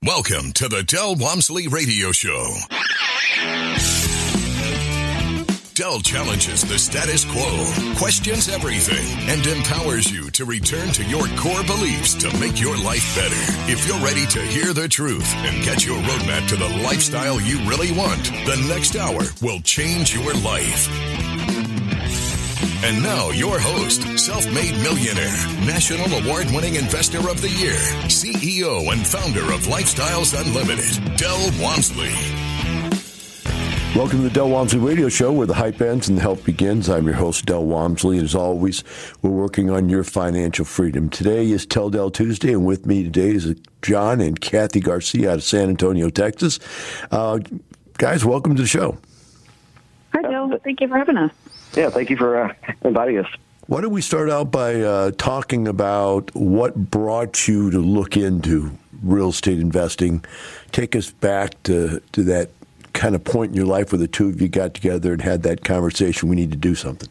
Welcome to the Del Walmsley Radio Show. Del challenges the status quo, questions everything, and empowers you to return to your core beliefs to make your life better. If you're ready to hear the truth and get your roadmap to the lifestyle you really want, the next hour will change your life. And now, your host, self-made millionaire, national award-winning investor of the year, CEO and founder of Lifestyles Unlimited, Del Walmsley. Welcome to the Del Walmsley Radio Show, where the hype ends and the help begins. I'm your host, Del Walmsley, and as always, we're working on your financial freedom. Today is Tell Del Tuesday, and with me today is John and Kathy Garcia out of San Antonio, Texas. Guys, welcome to the show. Hi, Del. Thank you for having us. Yeah, thank you for inviting us. Why don't we start out by talking about what brought you to look into real estate investing? Take us back to that kind of point in your life where the two of you got together and had that conversation. We need to do something.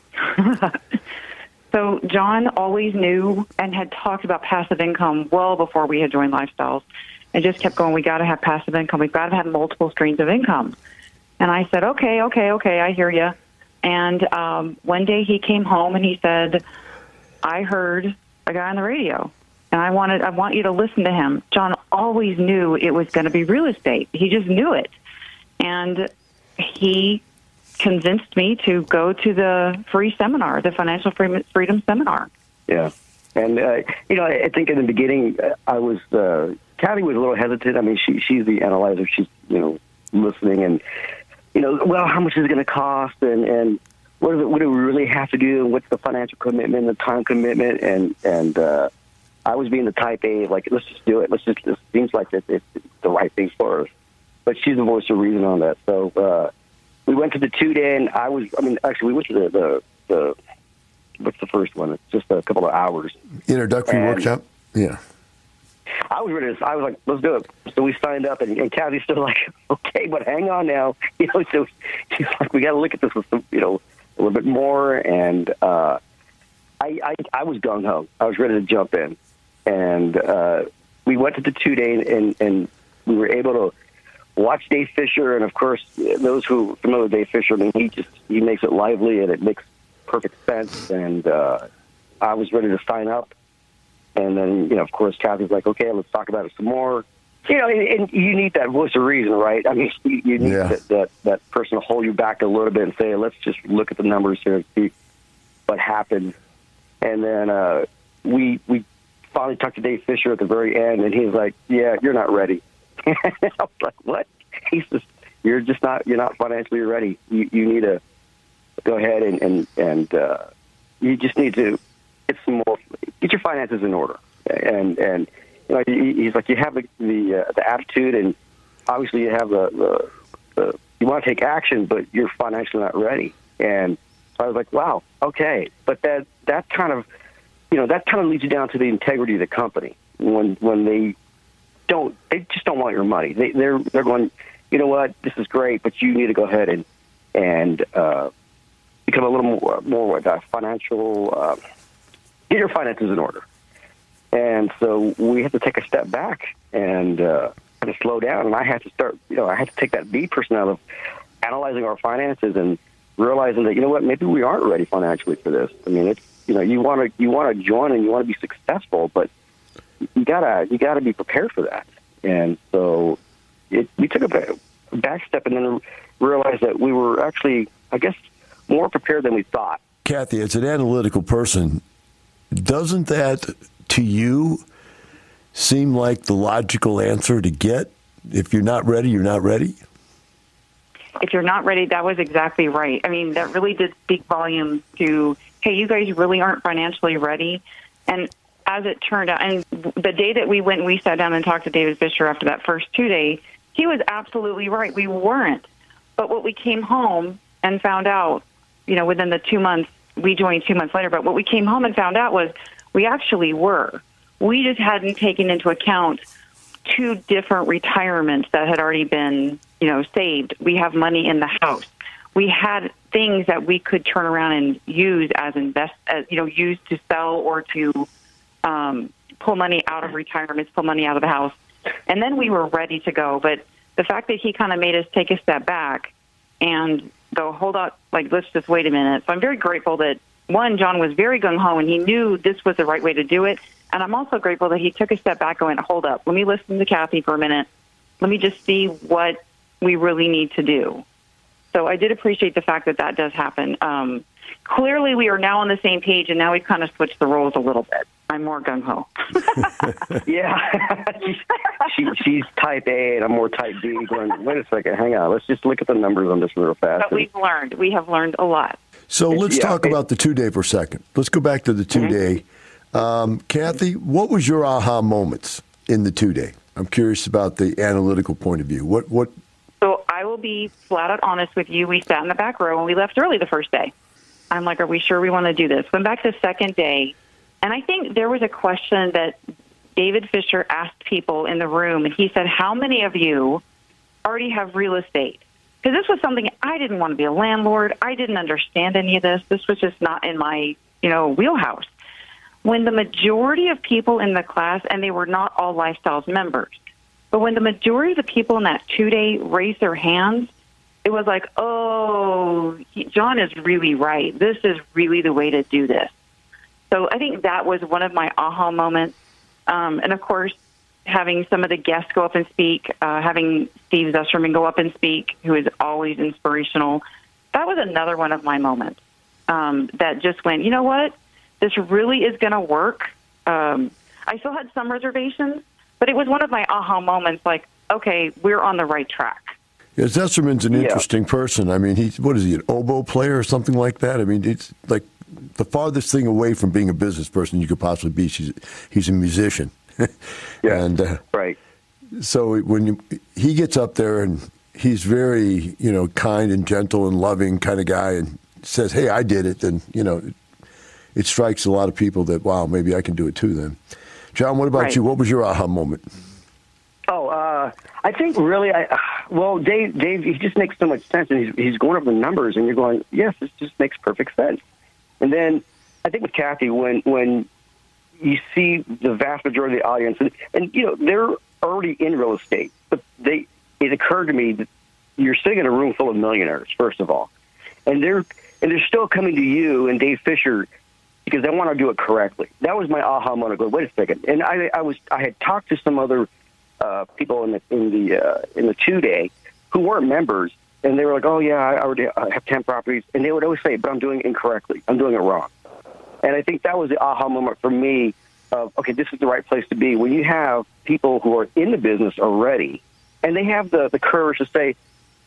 So John always knew and had talked about passive income well before we had joined Lifestyles, and just kept going, we got to have passive income. We've got to have multiple streams of income. And I said, okay, I hear you. And one day he came home and he said, I heard a guy on the radio, and I want you to listen to him. John always knew it was going to be real estate. He just knew it. And he convinced me to go to the free seminar, the Financial Freedom Seminar. Yeah. And, I think in the beginning, I was, Kathy was a little hesitant. I mean, she's the analyzer. She's, listening and, well, how much is it going to cost, and what do we really have to do, and what's the financial commitment, the time commitment, and I was being the type A, like, let's just do it. It seems like it's the right thing for us. But she's the voice of reason on that. So we went to the 2-day, and we went to the what's the first one? It's just a couple of hours. Introductory workshop? Yeah. I was like, let's do it. So we signed up, and Kathy's still like, okay, but hang on now. So she's like, we got to look at this with some, a little bit more. And I was gung-ho. I was ready to jump in. And we went to the 2-day, and we were able to watch Dave Fisher. And, of course, those who familiar with Dave Fisher, he makes it lively, and it makes perfect sense. And I was ready to sign up. And then, of course, Kathy's like, okay, let's talk about it some more. And you need that voice of reason, right? I mean, you need that person to hold you back a little bit and say, let's just look at the numbers here and see what happened. And then we finally talked to Dave Fisher at the very end, and he's like, yeah, you're not ready. I was like, what? He says, you're not financially ready. You need to go ahead and you just need to get your finances in order. And he's like, you have the attitude, and obviously you have the you want to take action, but you're financially not ready. And so I was like, wow, okay. But that kind of leads you down to the integrity of the company when they just don't want your money. They're going, you know what, this is great, but you need to go ahead and become a little more financial. Get your finances in order. And so we had to take a step back and slow down. And I had to start, I had to take that B person out of analyzing our finances and realizing that, maybe we aren't ready financially for this. I mean, it's, you want to join and you want to be successful, but you gotta be prepared for that. And so we took a back step and then realized that we were actually, I guess, more prepared than we thought. Kathy, as an analytical person, doesn't that, to you, seem like the logical answer to get? If you're not ready, you're not ready? If you're not ready, that was exactly right. I mean, that really did speak volumes to, hey, you guys really aren't financially ready. And as it turned out, and the day that we sat down and talked to David Fisher after that first 2-day, he was absolutely right. We weren't. But what we came home and found out, within the 2 months, we joined 2 months later, but what we came home and found out was we actually were. We just hadn't taken into account 2 different retirements that had already been, saved. We have money in the house. We had things that we could turn around and use use to sell or to pull money out of retirements, pull money out of the house. And then we were ready to go. But the fact that he kind of made us take a step back and go, hold up, like, let's just wait a minute. So I'm very grateful that, one, John was very gung-ho, and he knew this was the right way to do it. And I'm also grateful that he took a step back and went, hold up, let me listen to Kathy for a minute. Let me just see what we really need to do. So I did appreciate the fact that that does happen. Clearly, we are now on the same page, and now we've kind of switched the roles a little bit. I'm more gung-ho. Yeah. she's type A, and I'm more type B. Going, wait a second, hang on. Let's just look at the numbers on this real fast. But we've learned. We have learned a lot. So let's talk about the 2-day for a second. Let's go back to the 2-day. Kathy, what was your aha moments in the 2-day? I'm curious about the analytical point of view. What? So I will be flat out honest with you. We sat in the back row, and we left early the first day. I'm like, are we sure we want to do this? Went back the second day, and I think there was a question that David Fisher asked people in the room, and he said, how many of you already have real estate? Because this was something I didn't want to be a landlord. I didn't understand any of this. This was just not in my, wheelhouse. When the majority of people in the class, and they were not all Lifestyles members, but when the majority of the people in that 2-day raised their hands, it was like, oh, John is really right. This is really the way to do this. So I think that was one of my aha moments. And, of course, having some of the guests go up and speak, having Steve Zusterman go up and speak, who is always inspirational, that was another one of my moments that just went, you know what? This really is going to work. I still had some reservations, but it was one of my aha moments, like, okay, we're on the right track. Yeah, Zusterman's an interesting person. I mean, what is he, an oboe player or something like that? I mean, it's like the farthest thing away from being a business person you could possibly be. He's a musician. And right. So when he gets up there and he's very, kind and gentle and loving kind of guy and says, hey, I did it, then, it strikes a lot of people that, wow, maybe I can do it too then. John, what about you? What was your aha moment? Oh, I think really, Dave, he just makes so much sense, and he's going over the numbers, and you're going, yes, this just makes perfect sense. And then I think with Kathy, when you see the vast majority of the audience, and they're already in real estate, but it occurred to me that you're sitting in a room full of millionaires, first of all, and they're still coming to you and Dave Fisher because they want to do it correctly. That was my aha moment. Go, wait a second, and I had talked to some other people in the 2-day who weren't members, and they were like, oh yeah, I already have 10 properties, and they would always say, but I'm doing it incorrectly. I'm doing it wrong. And I think that was the aha moment for me of, okay, this is the right place to be. When you have people who are in the business already, and they have the courage to say,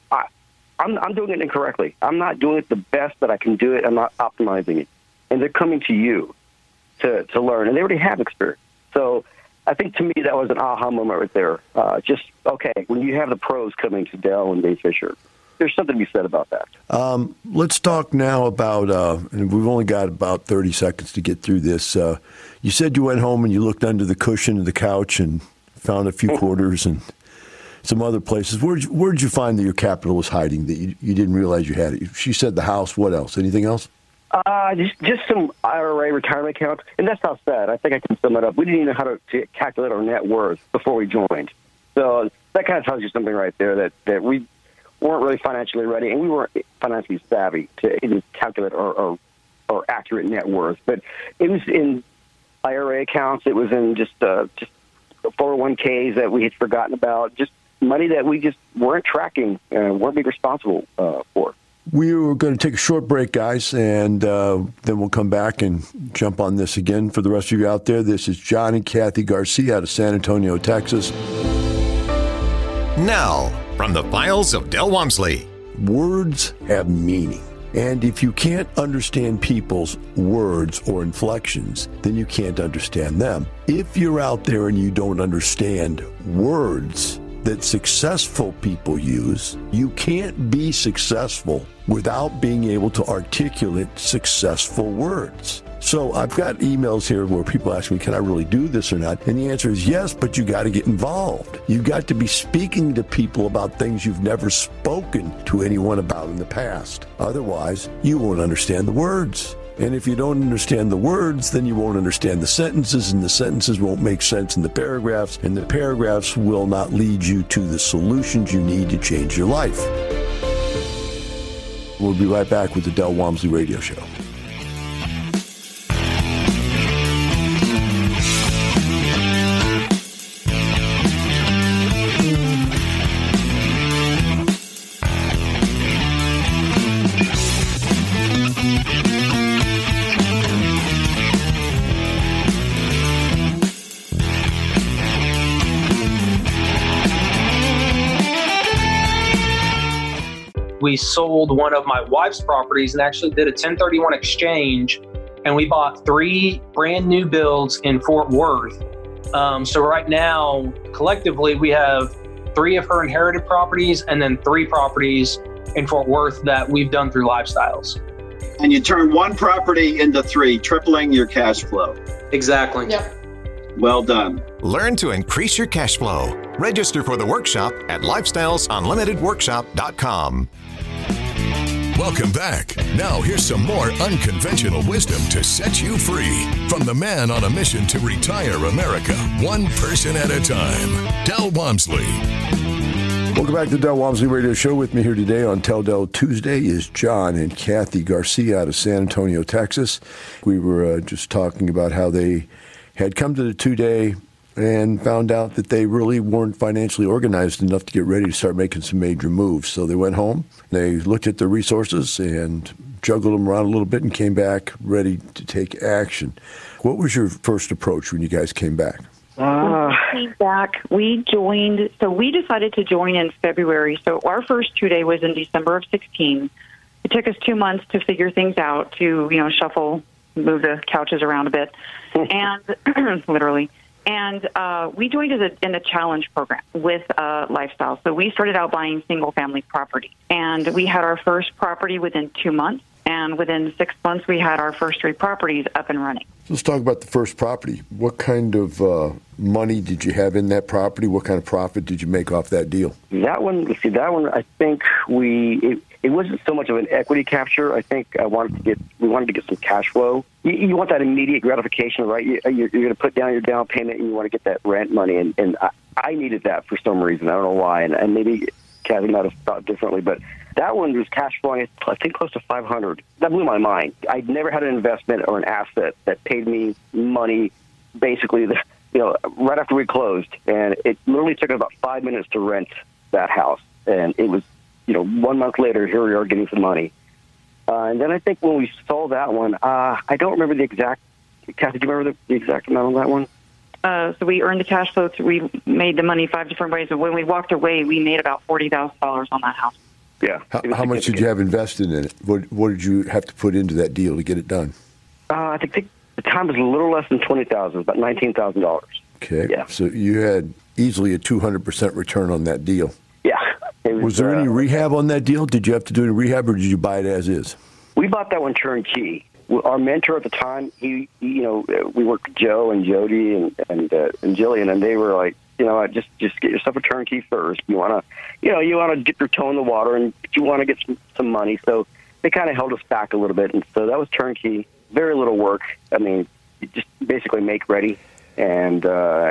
I'm doing it incorrectly. I'm not doing it the best that I can do it. I'm not optimizing it. And they're coming to you to learn, and they already have experience. So I think to me that was an aha moment right there. Just, okay, when you have the pros coming to Dell and Dave Fisher, there's something to be said about that. Let's talk now about, and we've only got about 30 seconds to get through this. You said you went home and you looked under the cushion of the couch and found a few quarters and some other places. Where did you find that your capital was hiding, that you didn't realize you had it? She said the house. What else? Anything else? Just some IRA retirement accounts, and that's how sad. I think I can sum it up. We didn't even know how to calculate our net worth before we joined. So that kind of tells you something right there, that we weren't really financially ready, and we weren't financially savvy to even calculate our accurate net worth. But it was in IRA accounts. It was in just 401ks that we had forgotten about, just money that we just weren't tracking and weren't being responsible for. We were going to take a short break, guys, and then we'll come back and jump on this again. For the rest of you out there, this is John and Kathy Garcia out of San Antonio, Texas. Now, from the files of Del Walmsley. Words have meaning. And if you can't understand people's words or inflections, then you can't understand them. If you're out there and you don't understand words that successful people use, you can't be successful without being able to articulate successful words. So I've got emails here where people ask me, can I really do this or not? And the answer is yes, but you got to get involved. You got to be speaking to people about things you've never spoken to anyone about in the past. Otherwise, you won't understand the words. And if you don't understand the words, then you won't understand the sentences, and the sentences won't make sense in the paragraphs, and the paragraphs will not lead you to the solutions you need to change your life. We'll be right back with the Del Walmsley Radio Show. We sold one of my wife's properties and actually did a 1031 exchange, and we bought 3 brand new builds in Fort Worth. So right now, collectively, we have 3 of her inherited properties and then 3 properties in Fort Worth that we've done through Lifestyles. And you turn 1 property into 3, tripling your cash flow. Exactly. Yep. Well done. Learn to increase your cash flow. Register for the workshop at lifestylesunlimitedworkshop.com. Welcome back. Now here's some more unconventional wisdom to set you free from the man on a mission to retire America, one person at a time, Del Walmsley. Welcome back to the Del Walmsley Radio Show. With me here today on Tell Del Tuesday is John and Kathy Garcia out of San Antonio, Texas. We were just talking about how they had come to the 2-day and found out that they really weren't financially organized enough to get ready to start making some major moves. So they went home, they looked at their resources and juggled them around a little bit and came back ready to take action. What was your first approach when you guys came back? We joined, so we decided to join in February. So our first 2-day was in December of 16. It took us 2 months to figure things out, to, shuffle, move the couches around a bit, and literally. And we joined in a challenge program with Lifestyle. So we started out buying single-family property. And we had our first property within 2 months. And within 6 months, we had our first 3 properties up and running. Let's talk about the first property. What kind of money did you have in that property? What kind of profit did you make off that deal? That one, I think it wasn't so much of an equity capture. I think we wanted to get some cash flow. You want that immediate gratification, right? You're going to put down your down payment and you want to get that rent money. And I needed that for some reason. I don't know why. And maybe Kathy might have thought differently, but that one was cash flowing, I think, close to $500. That blew my mind. I'd never had an investment or an asset that paid me money basically right after we closed. And it literally took about 5 minutes to rent that house. And it was, 1 month later, here we are getting some money. And then I think when we sold that one, I don't remember the exact, Kathy, do you remember the exact amount on that one? So we earned the cash flow. We made the money 5 different ways. But when we walked away, we made about $40,000 on that house. Yeah. How much did you have invested in it? What did you have to put into that deal to get it done? I think the time was a little less than $20,000, about $19,000. Okay. Yeah. So you had easily a 200% return on that deal. Yeah. Was there any rehab on that deal? Did you have to do any rehab, or did you buy it as is? We bought that one turnkey. Our mentor at the time, we worked with Joe and Jody and Jillian, and they were like, just get yourself a turnkey first. You want to dip your toe in the water, and you want to get some money. So they kind of held us back a little bit, and so that was turnkey. Very little work. I mean, you just basically make ready, and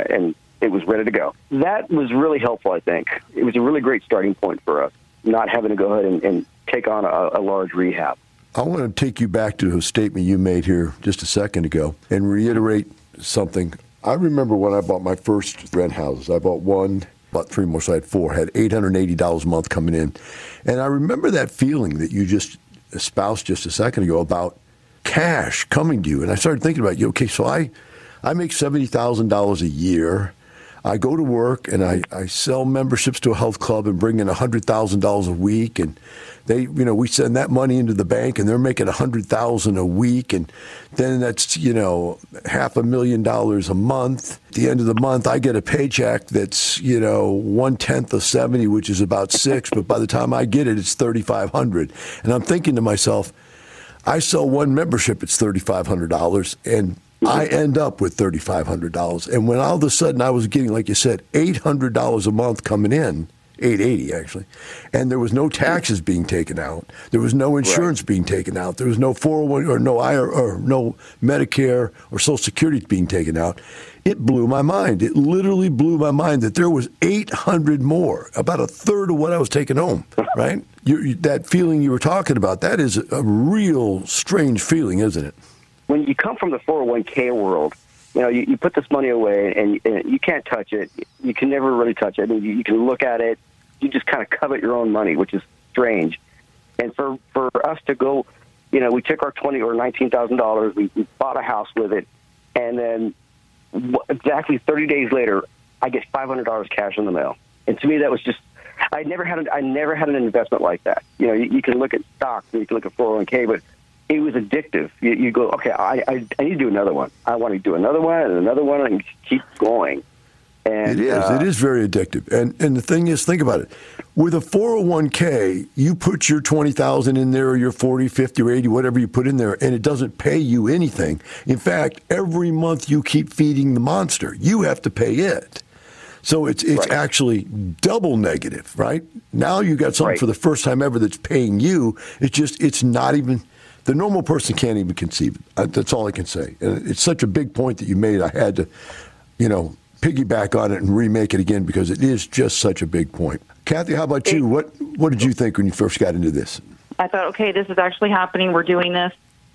it was ready to go. That was really helpful, I think. It was a really great starting point for us, not having to go ahead and take on a large rehab. I want to take you back to a statement you made here just a second ago and reiterate something. I remember when I bought my first rent houses. I bought one, bought 3 more, so I had 4. Had $880 a month coming in. And I remember that feeling that you just espoused just a second ago about cash coming to you. And I started thinking about, okay, so I make $70,000 a year. I go to work and I sell memberships to a health club and bring in $100,000 a week, and we send that money into the bank, and they're making $100,000 a week, and then that's $500,000 a month. At the end of the month, I get a paycheck that's 1/10 of 70, which is about 6, but by the time I get it, it's $3,500, and I'm thinking to myself, I sell one membership, it's $3,500, and I end up with $3,500. And when all of a sudden I was getting, like you said, $800 a month coming in, $880 actually, and there was no taxes being taken out. There was no insurance being taken out. There was no 401 or no IRA or no Medicare or Social Security being taken out. It blew my mind. It literally blew my mind that there was 800 more, about a third of what I was taking home. Right? That feeling you were talking about, that is a real strange feeling, isn't it? When you come from the 401k world, you put this money away and you can't touch it. You can never really touch it. I mean, you can look at it. You just kind of covet your own money, which is strange. And for us to go, we took our $20,000 or $19,000. We bought a house with it, and then exactly 30 days later, I get $500 cash in the mail. And to me, that was just I never had an investment like that. You can look at stocks and you can look at 401k, but it was addictive. You go, okay, I need to do another one. I want to do another one and another one and keep going. And it is very addictive. And the thing is, think about it. With a 401k, you put your $20,000 in there or your 40, 50, or 80, whatever you put in there, and it doesn't pay you anything. In fact, every month you keep feeding the monster. You have to pay it. So it's actually double negative, right? Now you got something for the first time ever that's paying you. It's not even, the normal person can't even conceive it. That's all I can say. And it's such a big point that you made. I had to, piggyback on it and remake it again because it is just such a big point. Kathy, how about you? What did you think when you first got into this? I thought, okay, this is actually happening. We're doing this.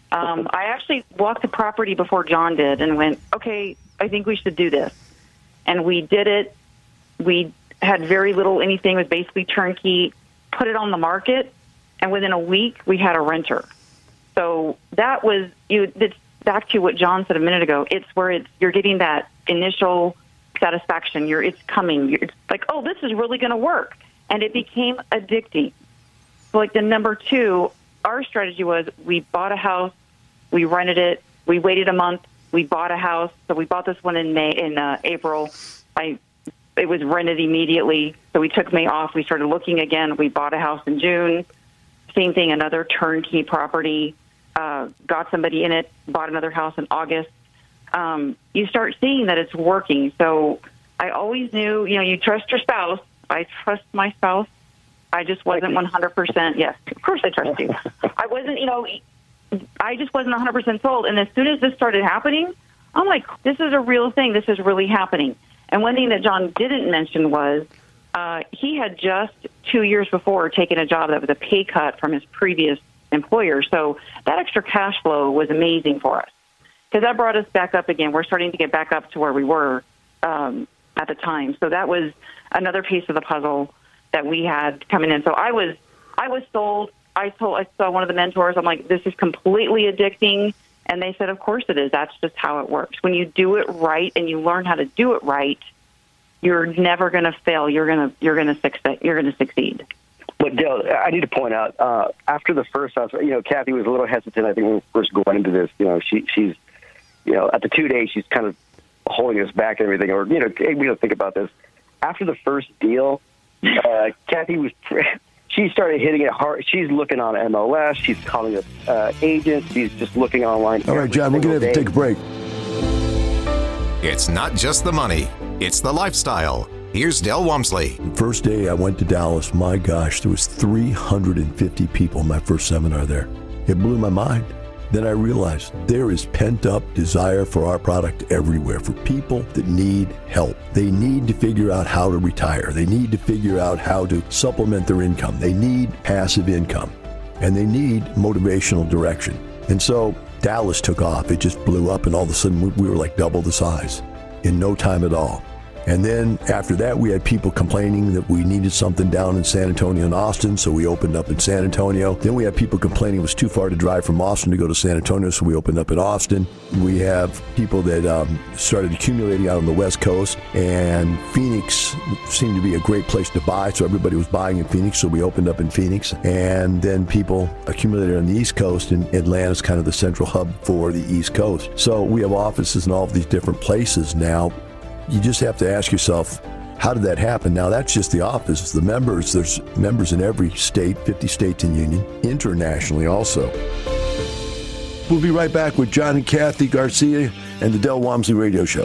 I actually walked the property before John did and went, okay, I think we should do this. And we did it. We had very little anything. It was basically turnkey, put it on the market, and within a week we had a renter. So that was, it's back to what John said a minute ago. It's where you're getting that initial satisfaction. It's coming. It's like, oh, this is really going to work. And it became addicting. So like the number two, our strategy was we bought a house, we rented it, we waited a month, we bought a house. So we bought this one in April. It was rented immediately. So we took May off. We started looking again. We bought a house in June. Same thing, another turnkey property. Got somebody in it, bought another house in August. You start seeing that it's working. So I always knew, you trust your spouse. I trust my spouse. I just wasn't 100%. Yes, of course I trust you. I wasn't, I just wasn't 100% sold. And as soon as this started happening, I'm like, this is a real thing. This is really happening. And one thing that John didn't mention was he had just 2 years before taken a job that was a pay cut from his previous employer. So that extra cash flow was amazing for us because that brought us back up again. We're starting to get back up to where we were at the time. So that was another piece of the puzzle that we had coming in. So I was sold. I saw one of the mentors. I'm like, this is completely addicting. And they said, of course it is. That's just how it works. When you do it right and you learn how to do it right, you're never going to fail. You're going to succeed. But Dale, I need to point out, after the first house, Kathy was a little hesitant. I think when we first going into this, she's, at the 2 days, she's kind of holding us back and everything. Or, hey, we don't think about this. After the first deal, Kathy was. She started hitting it hard. She's looking on MLS. She's calling up agents. She's just looking online. All right, John, we're going to have to take a break. It's not just the money. It's the lifestyle. Here's Del Walmsley. The first day I went to Dallas, my gosh, there was 350 people in my first seminar there. It blew my mind. Then I realized there is pent-up desire for our product everywhere, for people that need help. They need to figure out how to retire. They need to figure out how to supplement their income. They need passive income, and they need motivational direction. And so Dallas took off. It just blew up, and all of a sudden we were like double the size in no time at all. And then after that, we had people complaining that we needed something down in San Antonio and Austin, so we opened up in San Antonio. Then we had people complaining it was too far to drive from Austin to go to San Antonio, so we opened up in Austin. We have people that started accumulating out on the West Coast, and Phoenix seemed to be a great place to buy, so everybody was buying in Phoenix, so we opened up in Phoenix. And then people accumulated on the East Coast, and Atlanta's kind of the central hub for the East Coast. So we have offices in all of these different places now. You just have to ask yourself, how did that happen? Now, that's just the office. The members, there's members in every state, 50 states in union, internationally also. We'll be right back with John and Kathy Garcia and the Del Walmsley Radio Show.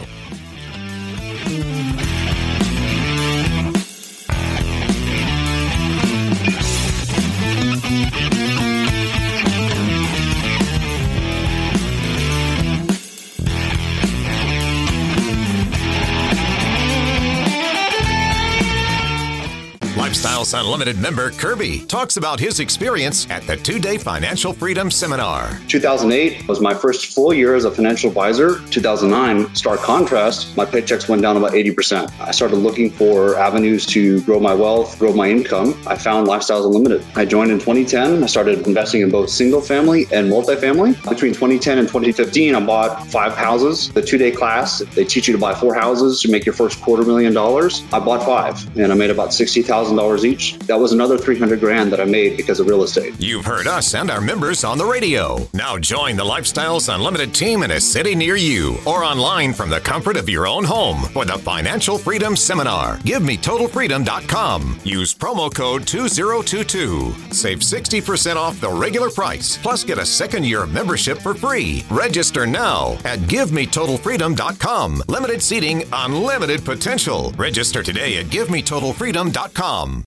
Lifestyles Unlimited member Kirby talks about his experience at the 2-day Financial Freedom Seminar. 2008 was my first full year as a financial advisor. 2009, stark contrast, my paychecks went down about 80%. I started looking for avenues to grow my wealth, grow my income. I found Lifestyles Unlimited. I joined in 2010. I started investing in both single family and multifamily. Between 2010 and 2015, I bought 5 houses. The 2-day class, they teach you to buy 4 houses to make your first $250,000. I bought 5 and I made about $60,000 each. That was another $300,000 that I made because of real estate. You've heard us and our members on the radio. Now join the Lifestyles Unlimited team in a city near you or online from the comfort of your own home for the Financial Freedom Seminar. GiveMeTotalFreedom.com. Use promo code 2022. Save 60% off the regular price, plus get a second year of membership for free. Register now at GiveMeTotalFreedom.com. Limited seating, unlimited potential. Register today at GiveMeTotalFreedom.com.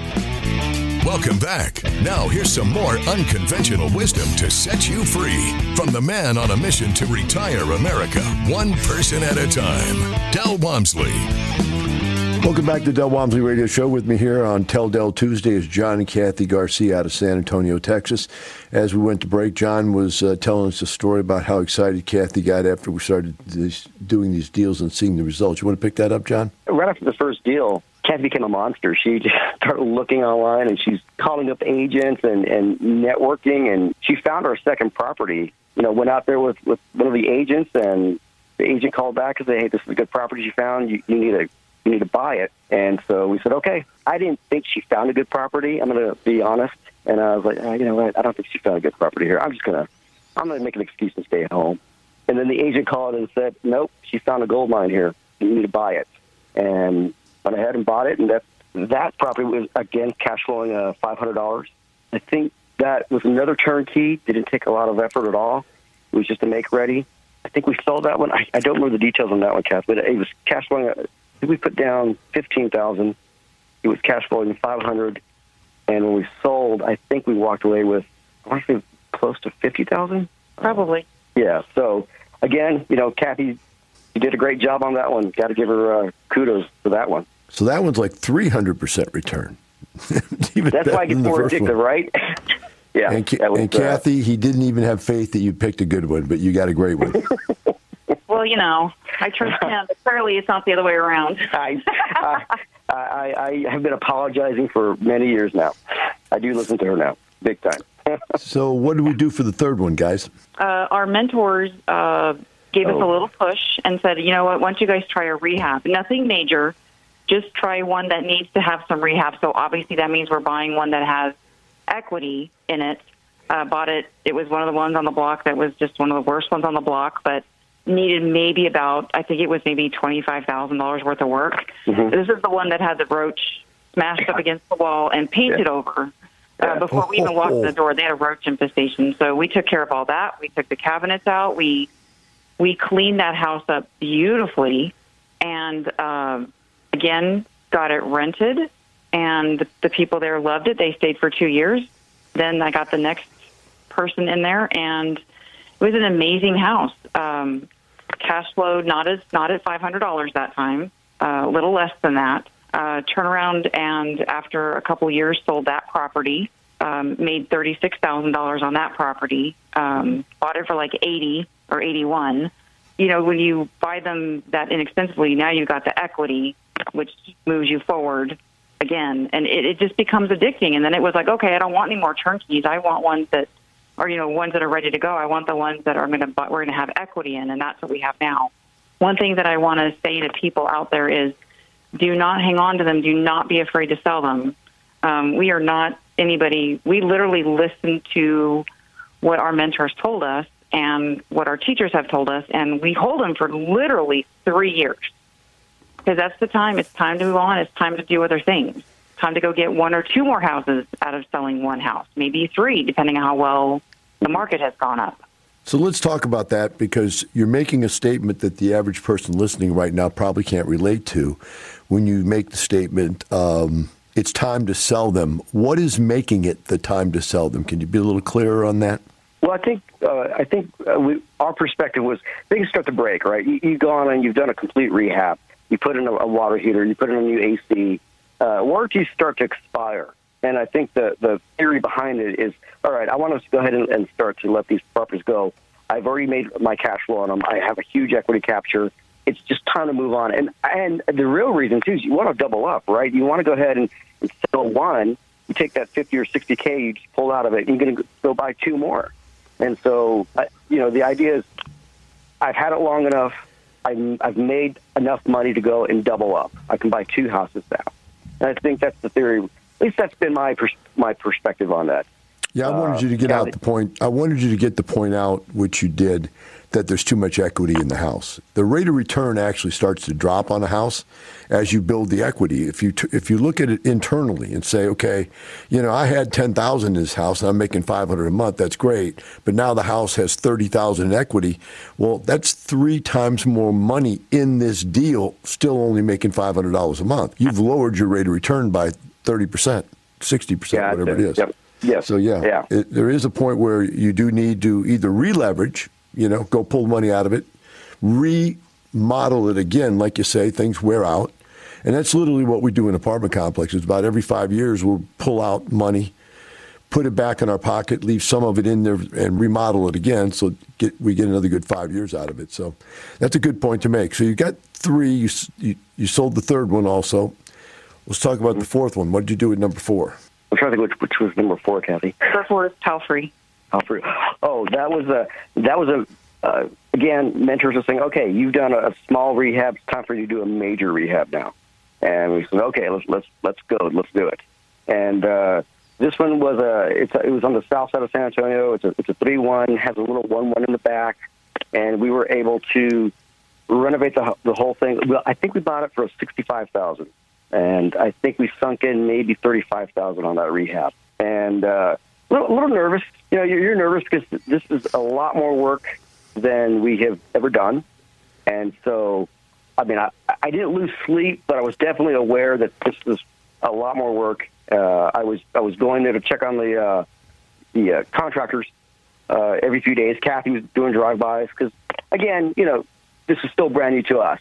Welcome back. Now here's some more unconventional wisdom to set you free from the man on a mission to retire America, one person at a time, Del Walmsley. Welcome back to Del Walmsley Radio Show. With me here on Tell Del Tuesday is John and Kathy Garcia out of San Antonio, Texas. As we went to break, John was telling us a story about how excited Kathy got after we started doing these deals and seeing the results. You want to pick that up, John? Right after the first deal, Kathy became a monster. She just started looking online, and she's calling up agents and networking, and she found our second property. You know, went out there with one of the agents, and the agent called back and said, "Hey, this is a good property you found. You need to buy it." And so we said, okay. I didn't think she found a good property. I'm going to be honest. And I was like, you know what? I don't think she found a good property here. I'm going to make an excuse and stay at home. And then the agent called and said, nope, she found a gold mine here. You need to buy it. And went ahead and bought it. And that property was, again, cash flowing $500. I think that was another turnkey. Didn't take a lot of effort at all. It was just a make ready. I think we sold that one. I don't remember the details on that one, Kath, but it was cash flowing. We put down $15,000. It was cash flowing $500, and when we sold, I think we walked away with, I want to say, close to $50,000. Probably. Yeah. So again, you know, Kathy, you did a great job on that one. Got to give her kudos for that one. So that one's like 300% return. That's why it gets more addictive, right? Yeah. And Kathy, he didn't even have faith that you picked a good one, but you got a great one. Well, you know, I trust him, but clearly it's not the other way around. I have been apologizing for many years now. I do listen to her now, big time. So what do we do for the third one, guys? Our mentors gave us a little push and said, you know what, why don't you guys try a rehab? Nothing major, just try one that needs to have some rehab. So obviously that means we're buying one that has equity in it. Bought it. It was one of the ones on the block that was just one of the worst ones on the block, but needed maybe about, I think it was maybe $25,000 worth of work. Mm-hmm. This is the one that had the roach smashed up against the wall and painted over. Before we even walked in the door, they had a roach infestation. So we took care of all that. We took the cabinets out. We cleaned that house up beautifully and, again, got it rented. And the people there loved it. They stayed for 2 years. Then I got the next person in there, and it was an amazing house. Cash flow not at $500 that time, a little less than that. Turnaround, and after a couple years, sold that property. Made $36,000 on that property. Bought it for like $80 or $81. You know, when you buy them that inexpensively, now you've got the equity, which moves you forward again, and it just becomes addicting. And then it was like, okay, I don't want any more turnkeys. I want ones that are, you know, ones that are ready to go. I want the ones that we're going to have equity in, and that's what we have now. One thing that I want to say to people out there is, do not hang on to them. Do not be afraid to sell them. We are not anybody. We literally listen to what our mentors told us and what our teachers have told us, and we hold them for literally 3 years. Because that's the time. It's time to move on. It's time to do other things. Time to go get 1 or 2 more houses out of selling one house, maybe 3, depending on how well the market has gone up. So let's talk about that, because you're making a statement that the average person listening right now probably can't relate to. When you make the statement, it's time to sell them. What is making it the time to sell them? Can you be a little clearer on that? Well, I think our perspective was things start to break, right? You've gone and you've done a complete rehab. You put in a water heater, you put in a new AC, warranties start to expire. And I think the theory behind it is, all right, I want to go ahead and start to let these properties go. I've already made my cash flow on them. I have a huge equity capture. It's just time to move on. And the real reason, too, is you want to double up, right? You want to go ahead and sell one. You take that 50 or 60K, you just pull out of it, and you're going to go buy two more. And so, the idea is I've had it long enough. I've made enough money to go and double up. I can buy two houses now. And I think that's the theory. At least that's been my perspective on that. Yeah, I wanted you to get out the point. I wanted you to get the point out, which you did, that there's too much equity in the house. The rate of return actually starts to drop on a house as you build the equity. If you look at it internally and say, okay, I had $10,000 in this house and I'm making $500 a month. That's great, but now the house has $30,000 in equity. Well, that's 3 times more money in this deal, still only making $500 a month. You've lowered your rate of return by 30%, 60%, whatever it is. Yep. Yes. So, there is a point where you do need to either re-leverage, go pull money out of it, remodel it again. Like you say, things wear out. And that's literally what we do in apartment complexes. About every 5 years, we'll pull out money, put it back in our pocket, leave some of it in there, and remodel it again. So we get another good 5 years out of it. So that's a good point to make. So you got 3. You sold the third one also. Let's talk about the fourth one. What did you do with number 4? I'm trying to think which was number 4, Kathy. Number 4 is Palfrey. Palfrey. Oh, that was a again, mentors are saying, okay, you've done a small rehab. It's time for you to do a major rehab now. And we said, okay, let's go, let's do it. And this one was it was on the south side of San Antonio. It's a 3-1, has a little 1-1 in the back, and we were able to renovate the whole thing. Well, I think we bought it for $65,000. And I think we sunk in maybe $35,000 on that rehab. And a little nervous. You're nervous because this is a lot more work than we have ever done. And so, I didn't lose sleep, but I was definitely aware that this was a lot more work. I was going there to check on the contractors every few days. Kathy was doing drive-bys because, again, this is still brand new to us.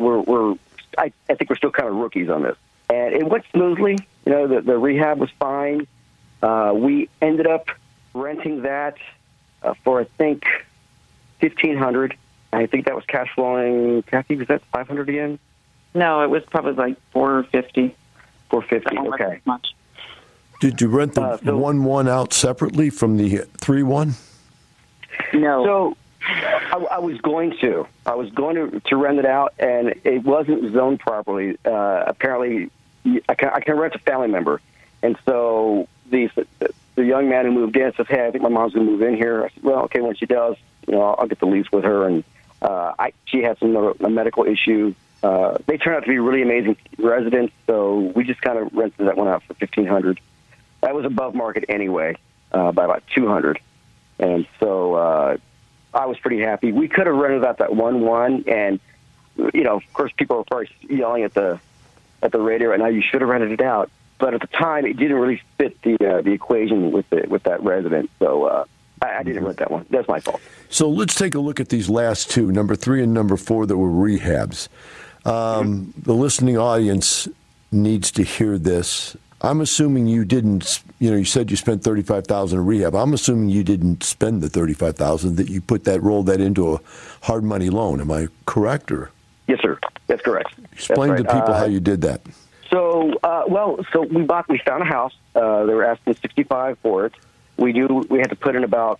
I think we're still kind of rookies on this. And it went smoothly. The rehab was fine. We ended up renting that for, I think, $1,500. I think that was cash flowing. Kathy, was that $500 again? No, it was probably like $450. $450, okay. Much. Did you rent the 1-1 out separately from the 3-1? No. So I was going to. to rent it out, and it wasn't zoned properly. Apparently, I can rent a family member. And so the young man who moved in says, hey, I think my mom's going to move in here. I said, well, okay, when she does, I'll get the lease with her. And she had a medical issue. They turned out to be really amazing residents, so we just kind of rented that one out for $1,500. That was above market anyway, by about $200. And so I was pretty happy. We could have rented out that 1-1, and of course, people were probably yelling at the radio right now, you should have rented it out. But at the time, it didn't really fit the equation with that resident. So I didn't rent that one. That's my fault. So let's take a look at these last two, number 3 and number 4, that were rehabs. The listening audience needs to hear this. I'm assuming you didn't, you said you spent $35,000 in rehab. I'm assuming you didn't spend the $35,000, that you rolled that into a hard money loan. Am I correct? Or? Yes, sir. That's correct. Explain to people how you did that. So we found a house. They were asking $65,000 for it. We had to put in about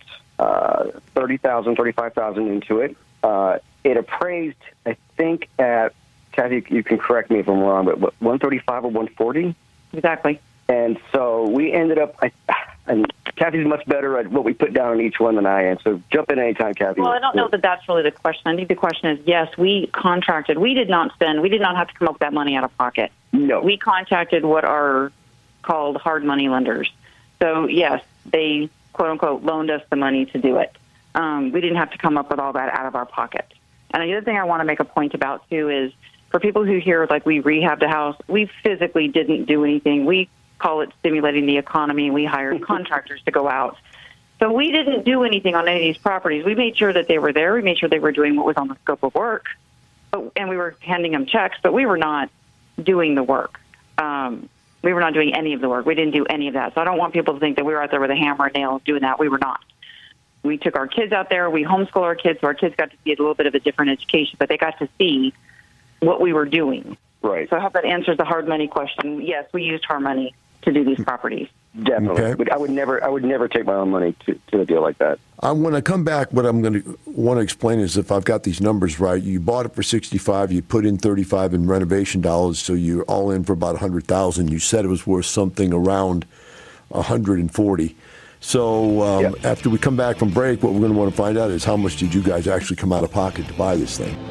$35,000 into it. It appraised, I think, at, Kathy, you can correct me if I'm wrong, but what, $135,000 or $140,000? Exactly. And so we ended up, and Kathy's much better at what we put down on each one than I am. So jump in anytime, Kathy. Well, I don't know that that's really the question. I think the question is, yes, we contracted. We did not have to come up with that money out of pocket. No. We contacted what are called hard money lenders. So, yes, they, quote unquote, loaned us the money to do it. We didn't have to come up with all that out of our pocket. And the other thing I want to make a point about, too, is for people who hear, like, we rehabbed a house, we physically didn't do anything. We call it stimulating the economy. We hired contractors to go out. So we didn't do anything on any of these properties. We made sure that they were there. We made sure they were doing what was on the scope of work. And we were handing them checks, but we were not doing the work. We were not doing any of the work. We didn't do any of that. So I don't want people to think that we were out there with a hammer and nail doing that. We were not. We took our kids out there. We homeschool our kids, so our kids got to see a little bit of a different education, but they got to see what we were doing. Right. So I hope that answers the hard money question. Yes, we used our money to do these properties. Definitely. Okay. But I would never take my own money to a deal like that. When I come back, what I'm going to want to explain is if I've got these numbers right, you bought it for $65, you put in $35 in renovation dollars, so you're all in for about $100,000. You said it was worth something around $140. So after we come back from break, what we're going to want to find out is how much did you guys actually come out of pocket to buy this thing?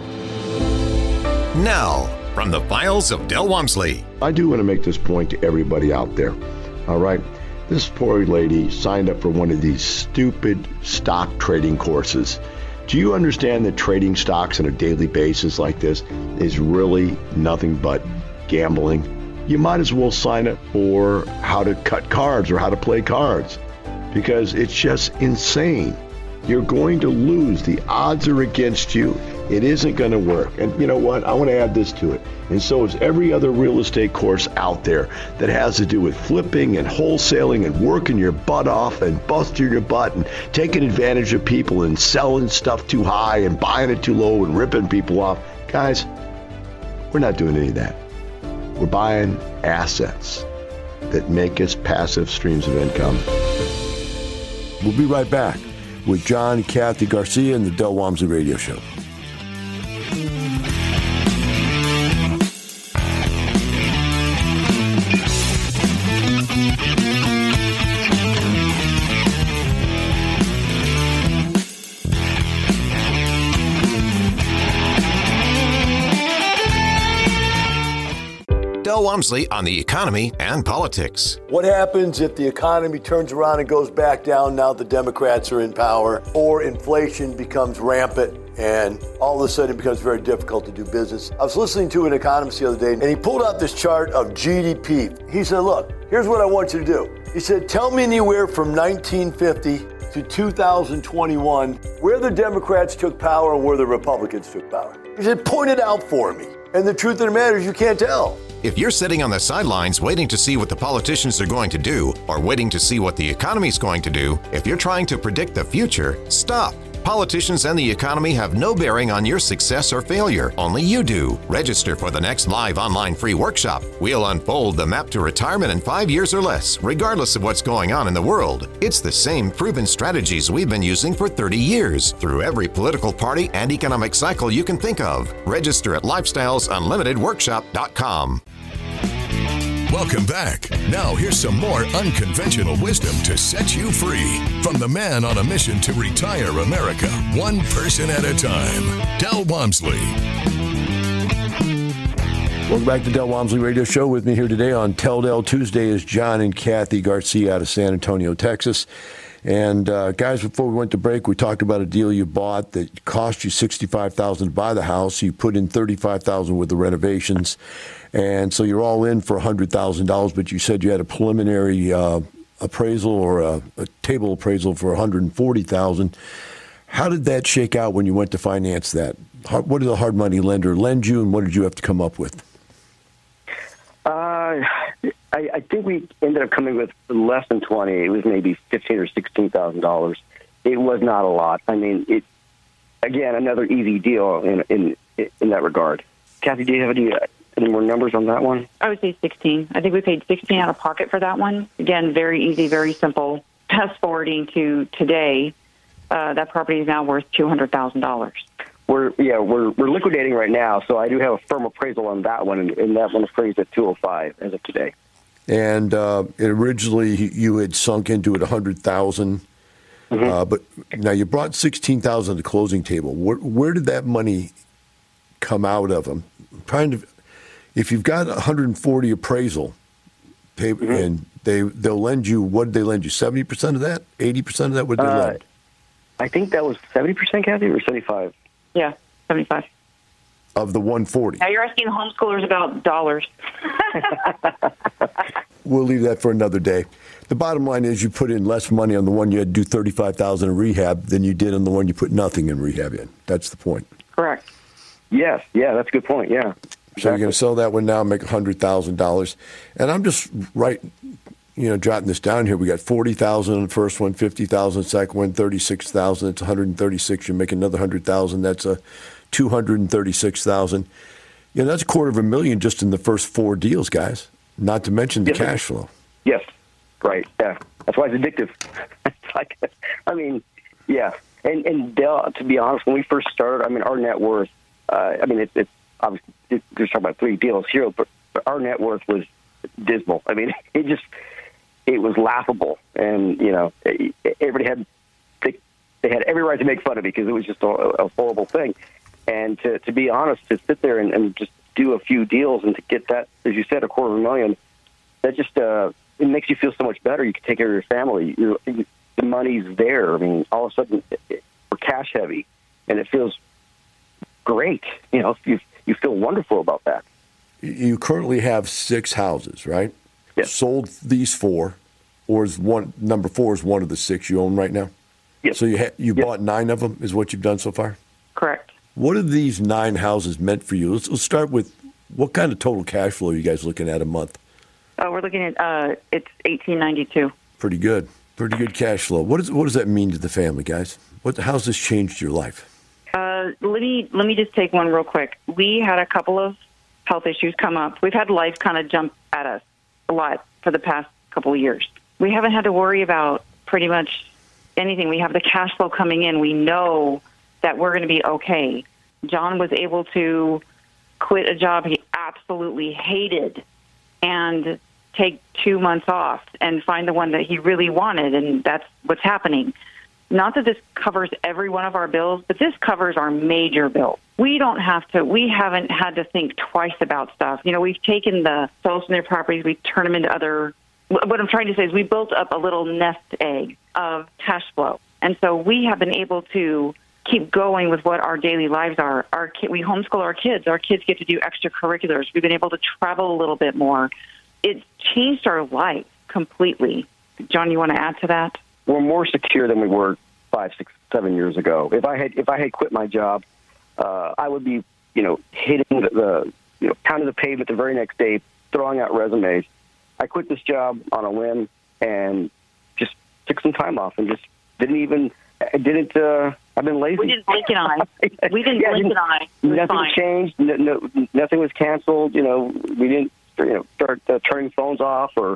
Now, from the files of Del Walmsley. I do want to make this point to everybody out there. All right? This poor lady signed up for one of these stupid stock trading courses. Do you understand that trading stocks on a daily basis like this is really nothing but gambling? You might as well sign up for how to cut cards or how to play cards, because it's just insane. You're going to lose. The odds are against you. It isn't going to work. And you know what? I want to add this to it. And so is every other real estate course out there that has to do with flipping and wholesaling and working your butt off and busting your butt and taking advantage of people and selling stuff too high and buying it too low and ripping people off. Guys, we're not doing any of that. We're buying assets that make us passive streams of income. We'll be right back with John and Kathy Garcia and the Del Walmsley Radio Show. Del Walmsley on the economy and politics. What happens if the economy turns around and goes back down now the Democrats are in power, or inflation becomes rampant and all of a sudden it becomes very difficult to do business? I was listening to an economist the other day, and he pulled out this chart of GDP. He said, look, here's what I want you to do. He said, tell me anywhere from 1950 to 2021 where the Democrats took power and where the Republicans took power. He said, point it out for me. And the truth of the matter is you can't tell. If you're sitting on the sidelines waiting to see what the politicians are going to do, or waiting to see what the economy's going to do, if you're trying to predict the future, stop. Politicians and the economy have no bearing on your success or failure. Only you do. Register for the next live online free workshop. We'll unfold the map to retirement in 5 years or less, regardless of what's going on in the world. It's the same proven strategies we've been using for 30 years, through every political party and economic cycle you can think of. Register at lifestylesunlimitedworkshop.com. Welcome back. Now here's some more unconventional wisdom to set you free from the man on a mission to retire America, one person at a time, Del Walmsley. Welcome back to Del Walmsley Radio Show. With me here today on Tell Del Tuesday is John and Kathy Garcia out of San Antonio, Texas. And guys, before we went to break, we talked about a deal you bought that cost you $65,000 to buy the house. You put in $35,000 with the renovations, and so you're all in for $100,000. But you said you had a preliminary appraisal or a table appraisal for $140,000. How did that shake out when you went to finance that? What did the hard money lender lend you, and what did you have to come up with? I think we ended up coming with less than 20. It was maybe $15,000 or $16,000. It was not a lot. I mean, it again, another easy deal in that regard. Kathy, do you have any more numbers on that one? I would say 16. I think we paid 16 out of pocket for that one. Again, very easy, very simple. Fast forwarding to today, that property is now worth $200,000. We're liquidating right now, so I do have a firm appraisal on that one, and that one appraised at $205 as of today. And originally you had sunk into it $100,000, but now you brought $16,000 to the closing table. Where did that money come out of? I'm trying to. If you've got $140 appraisal, and they'll lend you. What did they lend you? 70% of that? 80% of that? What did they lend? I think that was 70%, Kathy, or 75. Yeah, 75. Of the 140. Now you're asking homeschoolers about dollars. We'll leave that for another day. The bottom line is you put in less money on the one you had to do $35,000 in rehab than you did on the one you put nothing in rehab in. That's the point. Correct. Yes, yeah, that's a good point, yeah. So you're going to sell that one now and make $100,000. And I'm just jotting this down here. We got $40,000 on the first one, $50,000 second one, $36,000. It's $136,000. You make another $100,000. That's a $236,000. That's $250,000 just in the first 4 deals, guys. Not to mention the cash flow. Yes, right. Yeah, that's why it's addictive. Yeah. And Dell, to be honest, when we first started, our net worth. It's obviously we're talking about 3 deals here, but our net worth was dismal. It was laughable, and everybody had they had every right to make fun of it because it was just a horrible thing. And to be honest, to sit there and just do a few deals and to get that, as you said, $250,000, that just it makes you feel so much better. You can take care of your family. The money's there. All of a sudden we're cash heavy, and it feels great. You feel wonderful about that. You currently have 6 houses, right? Yes. Sold these 4, or is number 4 is one of the 6 you own right now? Yes. So you bought 9 of them, is what you've done so far? Correct. What have these 9 houses meant for you? Let's start with what kind of total cash flow are you guys looking at a month? We're looking at it's $1,892. Pretty good. Pretty good cash flow. What does that mean to the family, guys? How's this changed your life? Let me just take one real quick. We had a couple of health issues come up. We've had life kind of jump at us a lot for the past couple of years. We haven't had to worry about pretty much anything. We have the cash flow coming in. We know that we're going to be okay. John was able to quit a job he absolutely hated and take 2 months off and find the one that he really wanted, and that's what's happening. Not that this covers every one of our bills, but this covers our major bills. We haven't had to think twice about stuff. We've taken the souls from their properties, we turn them into other, what I'm trying to say is we built up a little nest egg of cash flow. And so we have been able to keep going with what our daily lives are. We homeschool our kids. Our kids get to do extracurriculars. We've been able to travel a little bit more. It's changed our life completely. John, you want to add to that? We're more secure than we were 5, 6, 7 years ago. If I had quit my job, I would be, hitting the pounding the pavement the very next day, throwing out resumes. I quit this job on a whim and just took some time off and just I've been lazy. We didn't blink an eye. Blink an eye. Nothing changed. Nothing was canceled. We didn't, start turning phones off or,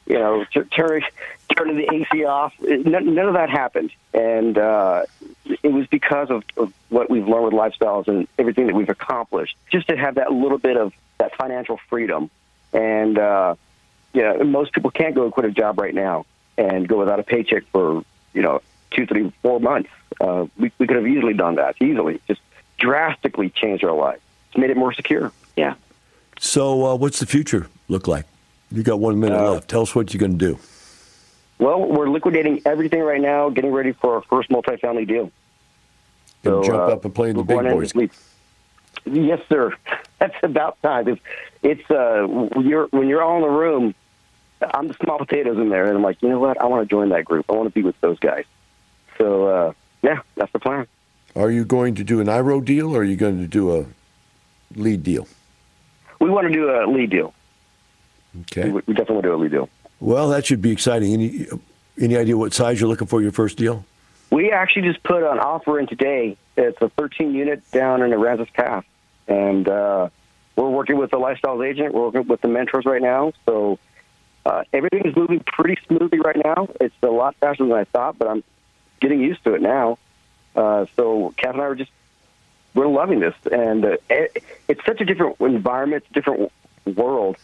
turning the AC off. None of that happened. And it was because of what we've learned with Lifestyles and everything that we've accomplished, just to have that little bit of that financial freedom. And, most people can't go and quit a job right now and go without a paycheck for, 2, 3, 4 months. We could have easily done that, just drastically changed our life. It's made it more secure. Yeah. So what's the future look like? You got 1 minute left. Tell us what you're going to do. Well, we're liquidating everything right now, getting ready for our first multifamily deal. So, jump up and play in the big boys. Yes, sir. That's about time. It's when you're all in the room, I'm the small potatoes in there, and I'm like, you know what? I want to join that group. I want to be with those guys. So, that's the plan. Are you going to do an IRO deal, or are you going to do a lead deal? We want to do a lead deal. Okay. We definitely want to do a lead deal. Well, that should be exciting. Any idea what size you're looking for your first deal? We actually just put an offer in today. It's a 13-unit down in Aransas Pass. And we're working with the Lifestyles agent. We're working with the mentors right now. So everything is moving pretty smoothly right now. It's a lot faster than I thought, but I'm getting used to it now. So Kath and I we're loving this. And it's such a different environment, different world.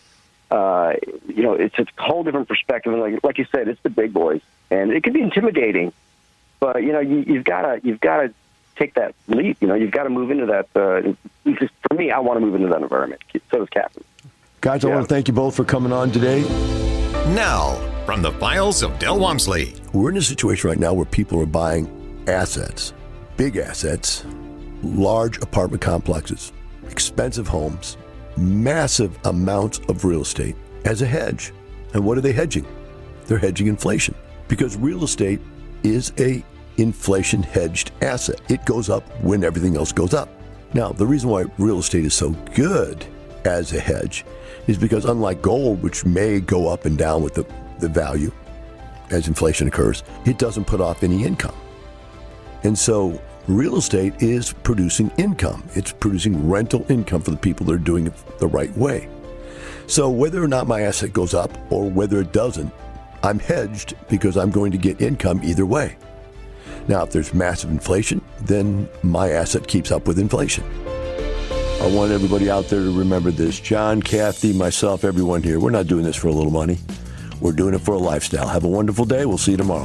It's a whole different perspective. And like you said, it's the big boys. And it can be intimidating. But, you've got to take that leap. You've got to move into that. For me, I want to move into that environment. So does Catherine. Guys, I want to thank you both for coming on today. Now, from the files of Del Walmsley. We're in a situation right now where people are buying assets, big assets, large apartment complexes, expensive homes, massive amounts of real estate as a hedge. And what are they hedging? They're hedging inflation, because real estate is a inflation hedged asset. It goes up when everything else goes up. Now, the reason why real estate is so good as a hedge is because unlike gold, which may go up and down with the value as inflation occurs, it doesn't put off any income. And so real estate is producing income. It's producing rental income for the people that are doing it the right way. So whether or not my asset goes up or whether it doesn't, I'm hedged because I'm going to get income either way. Now, if there's massive inflation, then my asset keeps up with inflation. I want everybody out there to remember this. John, Kathy, myself, everyone here, we're not doing this for a little money. We're doing it for a lifestyle. Have a wonderful day. We'll see you tomorrow.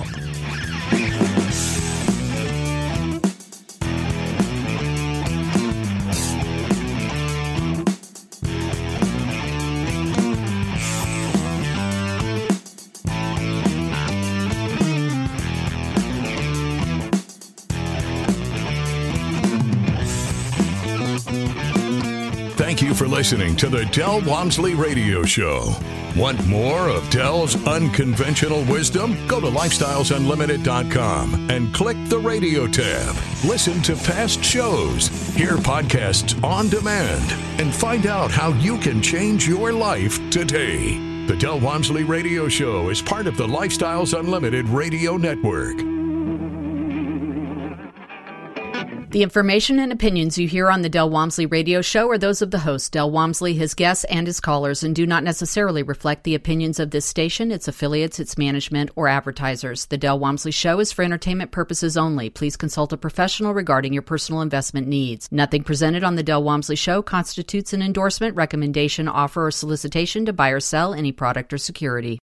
Thank you for listening to the Del Walmsley Radio Show. Want more of Del's unconventional wisdom? Go to lifestylesunlimited.com and click the radio tab. Listen to past shows, hear podcasts on demand, and find out how you can change your life today. The Del Walmsley Radio Show is part of the Lifestyles Unlimited Radio Network. The information and opinions you hear on the Del Walmsley Radio Show are those of the host, Del Walmsley, his guests, and his callers, and do not necessarily reflect the opinions of this station, its affiliates, its management, or advertisers. The Del Walmsley Show is for entertainment purposes only. Please consult a professional regarding your personal investment needs. Nothing presented on the Del Walmsley Show constitutes an endorsement, recommendation, offer, or solicitation to buy or sell any product or security.